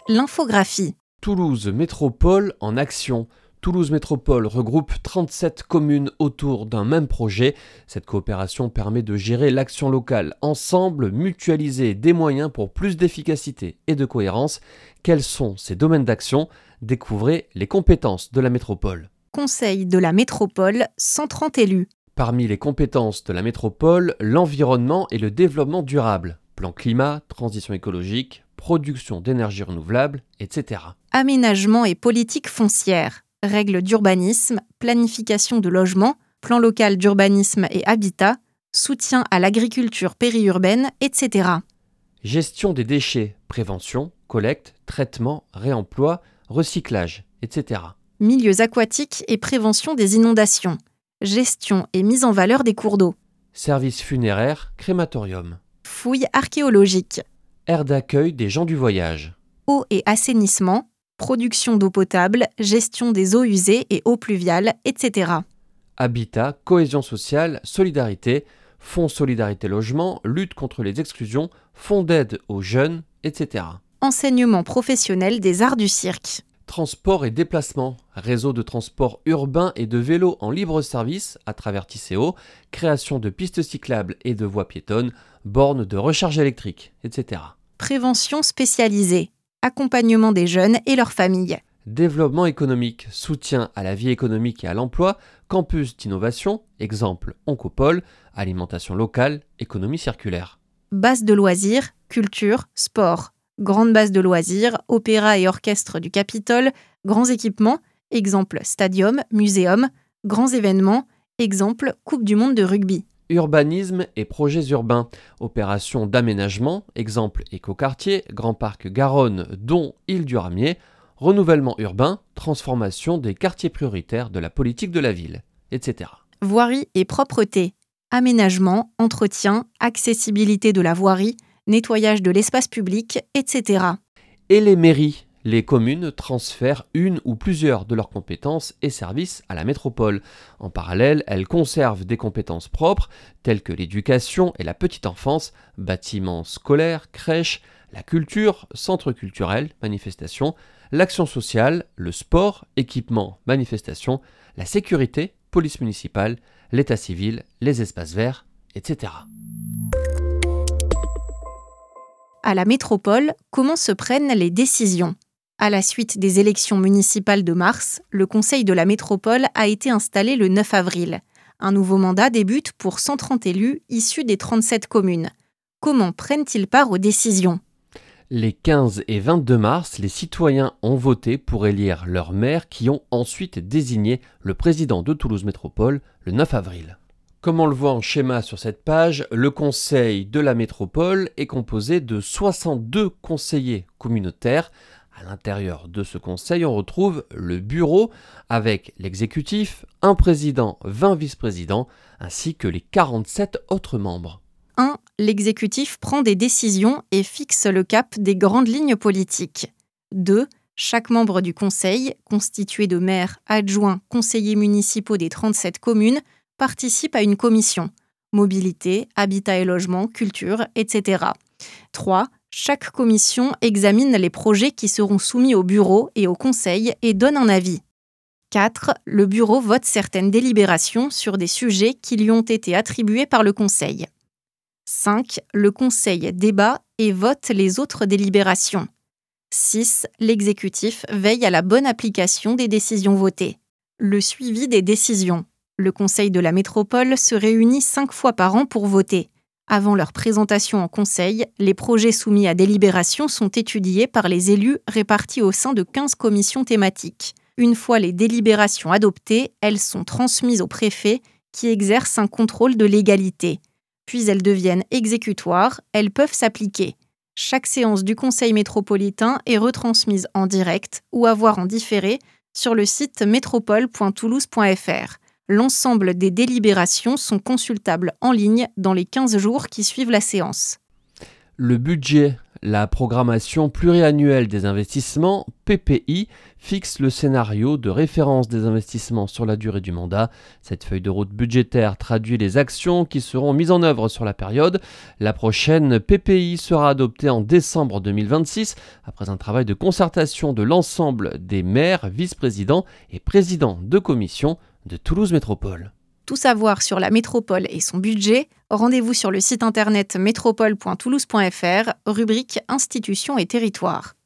L'infographie. Toulouse Métropole en action. Toulouse Métropole regroupe 37 communes autour d'un même projet. Cette coopération permet de gérer l'action locale ensemble, mutualiser des moyens pour plus d'efficacité et de cohérence. Quels sont ces domaines d'action ? Découvrez les compétences de la métropole. Conseil de la métropole, 130 élus. Parmi les compétences de la métropole, l'environnement et le développement durable. Plan climat, transition écologique, production d'énergie renouvelable, etc. Aménagement et politique foncière. Règles d'urbanisme, planification de logement, plan local d'urbanisme et habitat, soutien à l'agriculture périurbaine, etc. Gestion des déchets, prévention, collecte, traitement, réemploi, recyclage, etc. Milieux aquatiques et prévention des inondations. Gestion et mise en valeur des cours d'eau. Services funéraires, crématorium. Fouilles archéologiques. Aire d'accueil des gens du voyage. Eau et assainissement. Production d'eau potable, gestion des eaux usées et eaux pluviales, etc. Habitat, cohésion sociale, solidarité, fonds solidarité logement, lutte contre les exclusions, fonds d'aide aux jeunes, etc. Enseignement professionnel des arts du cirque. Transport et déplacement, réseau de transport urbain et de vélos en libre service à travers Tisséo, création de pistes cyclables et de voies piétonnes, bornes de recharge électrique, etc. Prévention spécialisée. Accompagnement des jeunes et leurs familles. Développement économique, soutien à la vie économique et à l'emploi, campus d'innovation, exemple Oncopole, alimentation locale, économie circulaire. Base de loisirs, culture, sport. Grande base de loisirs, opéra et orchestre du Capitole, grands équipements, exemple stadium, muséum, grands événements, exemple Coupe du monde de rugby. Urbanisme et projets urbains, opérations d'aménagement, exemple écoquartier, Grand Parc Garonne, dont Île du Ramier, renouvellement urbain, transformation des quartiers prioritaires de la politique de la ville, etc. Voirie et propreté, aménagement, entretien, accessibilité de la voirie, nettoyage de l'espace public, etc. Et les mairies. Les communes transfèrent une ou plusieurs de leurs compétences et services à la métropole. En parallèle, elles conservent des compétences propres, telles que l'éducation et la petite enfance, bâtiments scolaires, crèches, la culture, centres culturels, manifestations, l'action sociale, le sport, équipements, manifestations, la sécurité, police municipale, l'état civil, les espaces verts, etc. À la métropole, comment se prennent les décisions ? À la suite des élections municipales de mars, le Conseil de la métropole a été installé le 9 avril. Un nouveau mandat débute pour 130 élus issus des 37 communes. Comment prennent-ils part aux décisions ? Les 15 et 22 mars, les citoyens ont voté pour élire leurs maires qui ont ensuite désigné le président de Toulouse Métropole le 9 avril. Comme on le voit en schéma sur cette page, le Conseil de la métropole est composé de 62 conseillers communautaires. À l'intérieur de ce conseil, on retrouve le bureau avec l'exécutif, un président, 20 vice-présidents, ainsi que les 47 autres membres. 1. L'exécutif prend des décisions et fixe le cap des grandes lignes politiques. 2. Chaque membre du conseil, constitué de maires, adjoints, conseillers municipaux des 37 communes, participe à une commission. Mobilité, habitat et logement, culture, etc. 3. Chaque commission examine les projets qui seront soumis au bureau et au conseil et donne un avis. 4. Le bureau vote certaines délibérations sur des sujets qui lui ont été attribués par le conseil. 5. Le conseil débat et vote les autres délibérations. 6. L'exécutif veille à la bonne application des décisions votées. Le suivi des décisions. Le Conseil de la métropole se réunit 5 fois par an pour voter. Avant leur présentation en conseil, les projets soumis à délibération sont étudiés par les élus répartis au sein de 15 commissions thématiques. Une fois les délibérations adoptées, elles sont transmises au préfet qui exerce un contrôle de légalité. Puis elles deviennent exécutoires, elles peuvent s'appliquer. Chaque séance du conseil métropolitain est retransmise en direct ou à voir en différé sur le site métropole.toulouse.fr. L'ensemble des délibérations sont consultables en ligne dans les 15 jours qui suivent la séance. Le budget. La programmation pluriannuelle des investissements, PPI, fixe le scénario de référence des investissements sur la durée du mandat. Cette feuille de route budgétaire traduit les actions qui seront mises en œuvre sur la période. La prochaine PPI sera adoptée en décembre 2026, après un travail de concertation de l'ensemble des maires, vice-présidents et présidents de commission de Toulouse Métropole. Tout savoir sur la métropole et son budget, rendez-vous sur le site internet métropole.toulouse.fr, rubrique Institutions et territoires.